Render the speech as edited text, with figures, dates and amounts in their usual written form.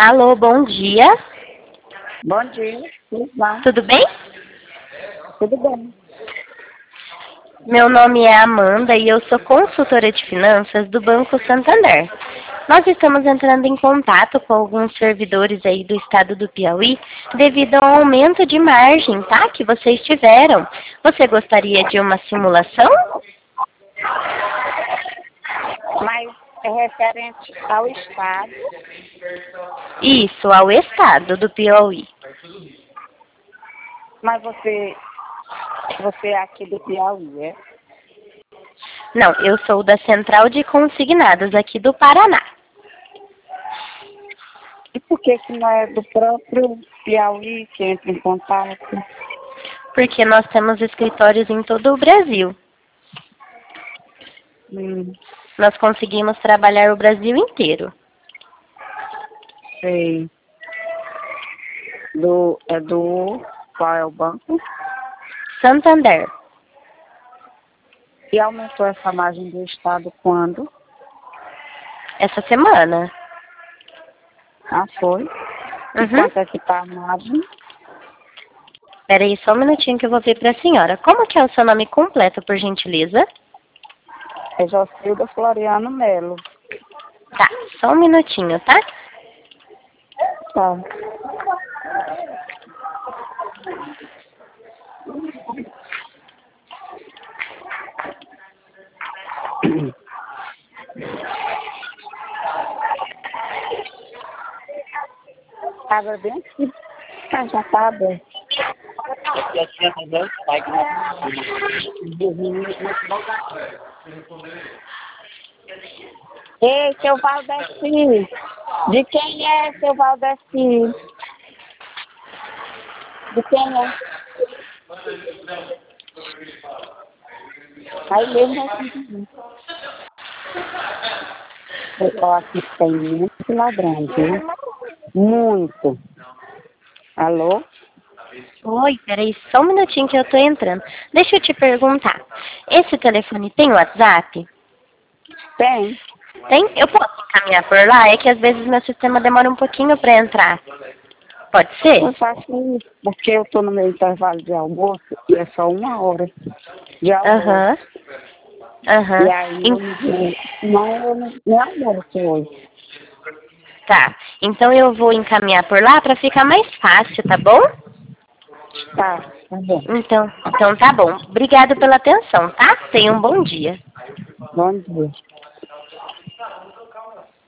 Alô, bom dia. Bom dia, tudo bem? Tudo bem? Tudo bem. Meu nome é Amanda e eu sou consultora de finanças do Banco Santander. Nós estamos entrando em contato com alguns servidores aí do estado do Piauí devido ao aumento de margem, tá? Que vocês tiveram. Você gostaria de uma simulação? Mas é referente ao Estado. Isso, ao estado do Piauí. Mas você é aqui do Piauí, é? Não, eu sou da Central de Consignados aqui do Paraná. E por que não é do próprio Piauí que entra em contato? Porque nós temos escritórios em todo o Brasil. Nós conseguimos trabalhar o Brasil inteiro. Sei. Qual é o banco? Santander. E aumentou essa margem do Estado quando? Essa semana. Ah, foi? E quanto é que tá a margem? Peraí, só um minutinho que eu vou ver para a senhora. Como que é o seu nome completo, por gentileza? É Jocilda Floriano Melo. Tá, só um minutinho, tá? Tá. Tava bem aqui. Ah, já tá aberto. Ei, seu Valdeci. De quem é, seu Valdeci? De quem é? Aí mesmo assim. Ó, aqui tem muito ladrão, viu? Muito. Alô? Oi, peraí, só um minutinho que eu tô entrando. Deixa eu te perguntar. Esse telefone tem WhatsApp? Tem. Tem? Eu posso encaminhar por lá? É que às vezes meu sistema demora um pouquinho para entrar. Pode ser? Eu faço isso, porque eu tô no meu intervalo de almoço e é só 1 hora de almoço. E aí eu não almoço hoje. Tá, então eu vou encaminhar por lá para ficar mais fácil, tá bom? Tá bom. Então tá bom. Obrigado pela atenção, tá? Tenha um bom dia. Bom dia.